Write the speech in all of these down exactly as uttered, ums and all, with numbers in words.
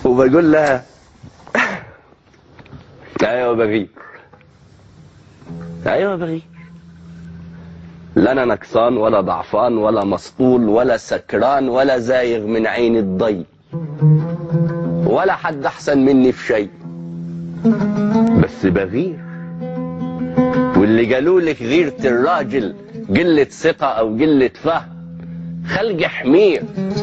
وبقول لها ايوه بغير، ايوه بغير، لا انا نكسان ولا ضعفان ولا مسطول ولا سكران ولا زايغ من عين الضي، ولا حد احسن مني في شيء، بس بغير. واللي قالوا لك غيرة الراجل قلة ثقة او قلة فهم، خلق حمير.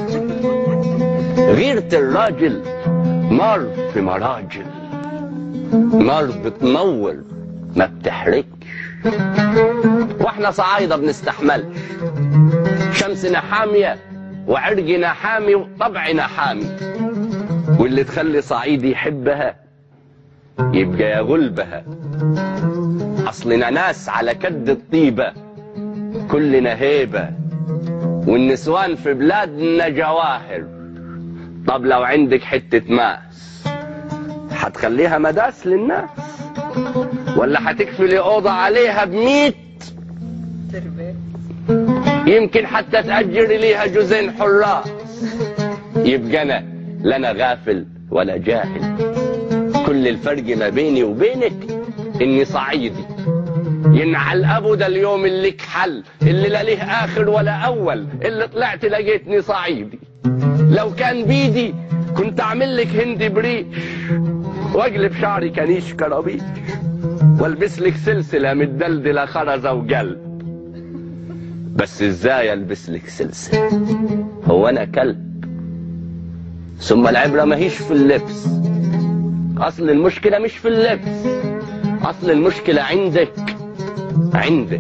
غيرة الراجل نار في مراجل، نار بتنور ما بتحرقش. واحنا صعايدة بنستحملش، شمسنا حامية وعرقنا حامي وطبعنا حامي. واللي تخلي صعيدي يحبها يبقى يا غلبها. اصلنا ناس على كد الطيبة كلنا هيبة، والنسوان في بلادنا جواهر. طب لو عندك حتة ماس هتخليها مداس للناس، ولا هتكفلي اوضة عليها بميت تربية؟ يمكن حتى تأجري ليها جوزين حراس. يبقى انا لا انا غافل ولا جاهل، كل الفرق ما بيني وبينك اني صعيدي. ينعل ابو ده اليوم اللي كحل، اللي لا ليه اخر ولا اول، اللي طلعت لقيتني صعيدي. لو كان بيدي كنت اعمل لك هندي بريش، واقلب شعري كنيش كرابيش، والبس لك سلسله متدلدله خرزه وقلب. بس ازاي البس لك سلسله؟ هو انا كلب؟ ثم العبره ماهيش في اللبس، اصل المشكله مش في اللبس، اصل المشكله عندك عندك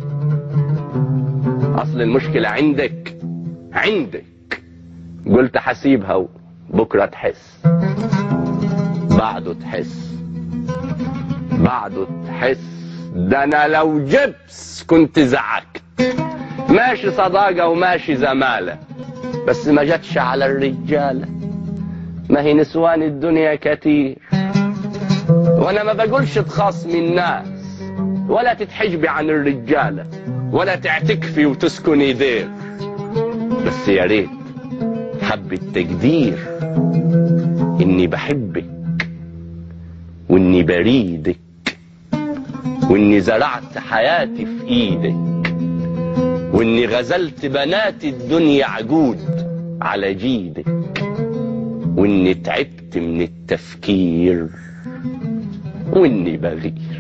اصل المشكله عندك عندك. قلت حسيبها بكره تحس، بعده تحس، بعده تحس. ده انا لو جبس كنت زعكت. ماشي صداقه وماشي زماله، بس ما جتش على الرجاله. ما هي نسوان الدنيا كتير، وانا ما بقولش تخاصمي الناس ولا تتحجبي عن الرجاله ولا تعتكفي وتسكني دير. بس يا ريت حب التقدير اني بحبك واني بريدك واني زرعت حياتي في ايدك واني غزلت بنات الدنيا عجود على جيدك واني تعبت من التفكير واني بغير.